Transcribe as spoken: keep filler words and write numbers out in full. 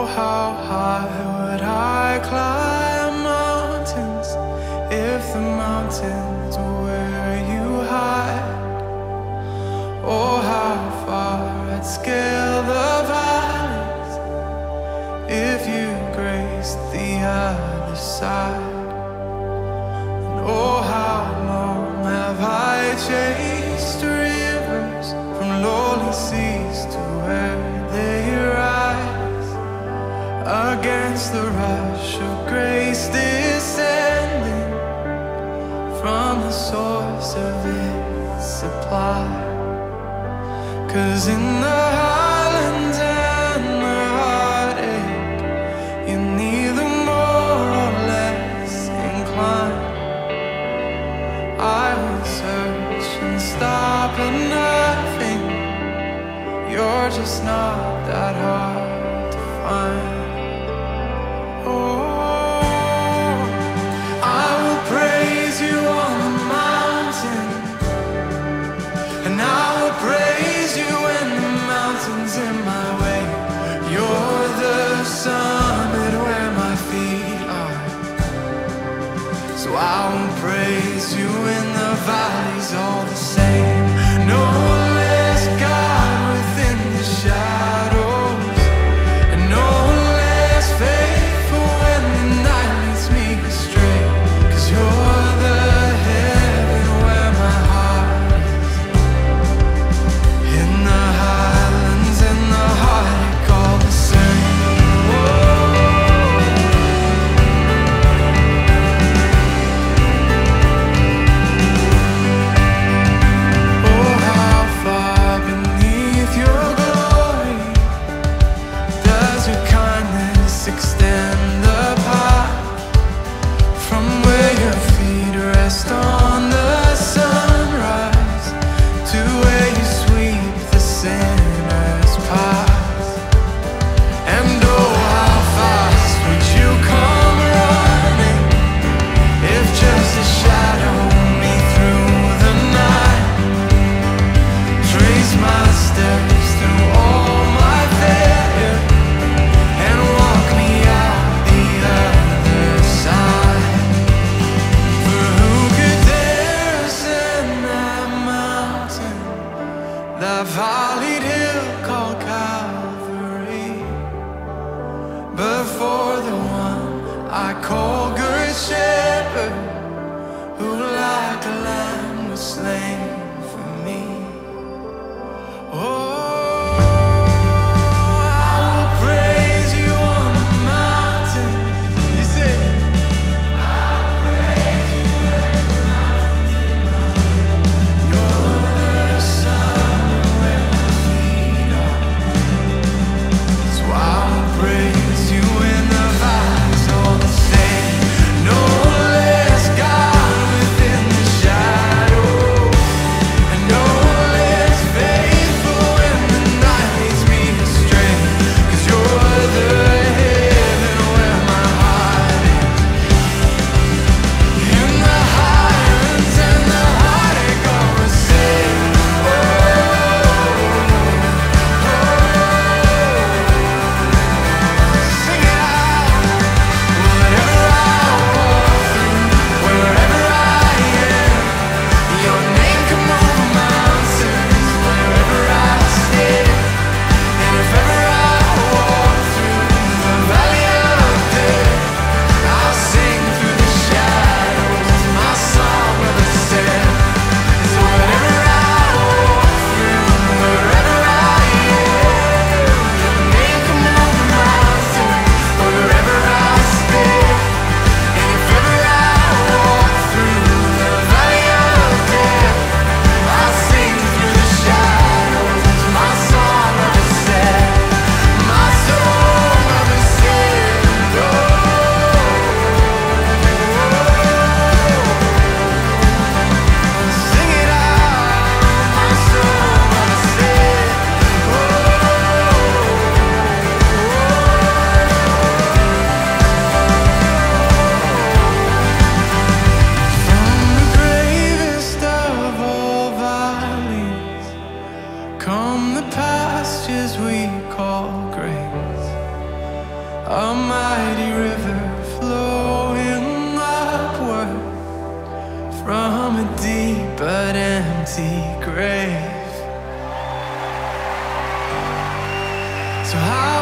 how high would I climb mountains if the mountains were where you hide? Oh, how far I'd scale the valleys if you graced the other side. And oh, how long have I chased rivers from lowly seas to where they rise, against the rush of grace descending from the source of its supply. 'Cause in the highlands and the heartache, you're neither more or less inclined. I will search and stop at nothing. You're just not that hard to find. Oh, I will praise you on the mountain, and I will praise you when the mountain's in my way. You're the summit where my feet are, so I will praise you in the valleys all the same. No less God within the shadows, and no less faithful when the night leads me astray. 'Cause you're the heaven where my heart is, in the highlands and the heartache all the same. Oh, how far beneath your glory does your kindness extend the path, from where your feet rest on the sunrise to where you sweep the sinner's path. And oh, how fast would you come running if just to shadow me through the night, trace my steps through all my failure, and walk me out the other side. For who could dare ascend that mountain, that valleyed hill called Calvary, but for the one I call Good Shepherd, who like a lamb was slain for me. Oh, I will praise you on the mountain. You say, I'll praise you when the mountain's in my way. You're the sun where my feet are, so I will praise you in the valleys all the same. No less God within the shadow, and no less faithful when the night leads me astray. 'Cause you're the heaven where my heart is, in the highlands and the heartache all the same. Oh, sing it out. Whatever I walk through, wherever I am, your name can move mountains. Wherever I stand, and if ever I walk through the valley of death, I'll sing through the shadows my song of ascent. 'Cause whatever I walk through, wherever I am, your name can move mountains. Wherever I stand, and if ever I walk through the valley of death, I'll sing through the shadows my song of ascent, my song of ascent. Oh, sing it out, my song of ascent. From the gravest of all valleys come the pastures we call grace. a mighty river flowing upward from a deep but empty grave. So how